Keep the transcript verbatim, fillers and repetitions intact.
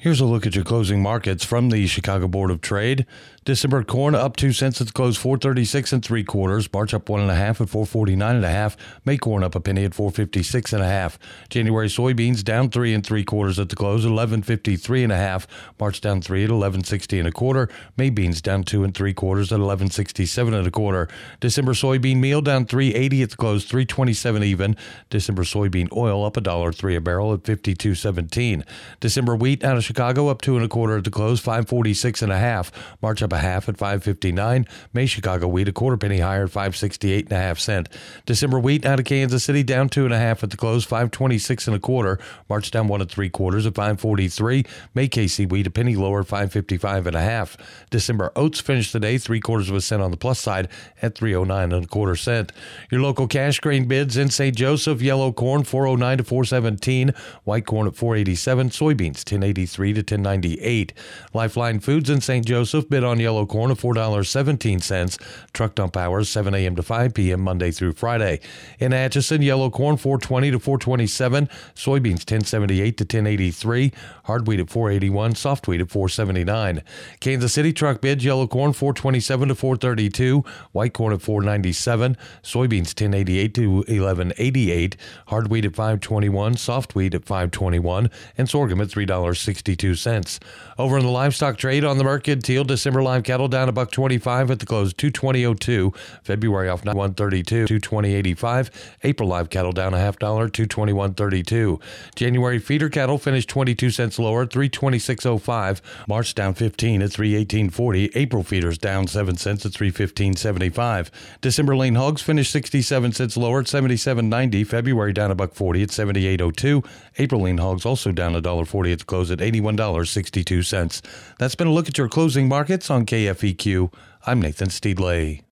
Here's a look at your closing markets from the Chicago Board of Trade. December corn up two cents at the close, four thirty-six and three quarters. March up one and a half at four forty-nine and a half. May corn up a penny at four fifty-six and a half. January soybeans down three and three quarters at the close, eleven fifty-three and a half. March down three at eleven sixty and a quarter. May beans down two and three quarters at eleven sixty-seven and a quarter. December soybean meal down three eighty at the close, three twenty-seven even. December soybean oil up a dollar three a barrel at fifty-two seventeen. December wheat out of Chicago up two and a quarter at the close, five forty-six and a half. March up a half at five fifty-nine. May Chicago wheat a quarter penny higher at five sixty-eight and a half cent. December wheat out of Kansas City down two and a half at the close, five twenty-six and a quarter. March down one and three quarters at five forty-three. May K C wheat a penny lower at five fifty-five and a half. December oats finished the day three quarters of a cent on the plus side at three oh nine and a quarter cent. Your local cash grain bids in Saint Joseph: yellow corn four oh nine to four seventeen, white corn at four eighty-seven, soybeans ten eighty-three to ten ninety-eight. Lifeline Foods in Saint Joseph bid on yellow corn at four dollars and seventeen cents. Truck dump hours seven a.m. to five p.m. Monday through Friday. In Atchison, yellow corn four twenty to four twenty-seven, soybeans ten seventy-eight to ten eighty-three, hard wheat at four eighty-one, soft wheat at four seventy-nine. Kansas City truck bids: yellow corn four twenty-seven to four thirty-two, white corn at four ninety-seven, soybeans ten eighty-eight to eleven eighty-eight, hard wheat at five twenty-one, soft wheat at five twenty-one, and sorghum at three dollars and sixty-two cents. Over in the livestock trade on the Mercantile, December live cattle down a buck twenty-five at the close, two twenty oh two. February off one thirty-two, two twenty eighty-five. April live cattle down a half dollar, two twenty-one thirty-two. January feeder cattle finished twenty-two cents lower, three twenty-six oh five. March down fifteen at three eighteen forty. April feeders down seven cents at three fifteen seventy-five. December lean hogs finished sixty-seven cents lower at seventy-seven ninety. February down a buck forty at seventy-eight oh two. April lean hogs also down a dollar forty at the close at eighty-one dollars and sixty-two cents. That's been a look at your closing markets on K F E Q. I'm Nathan Steedley.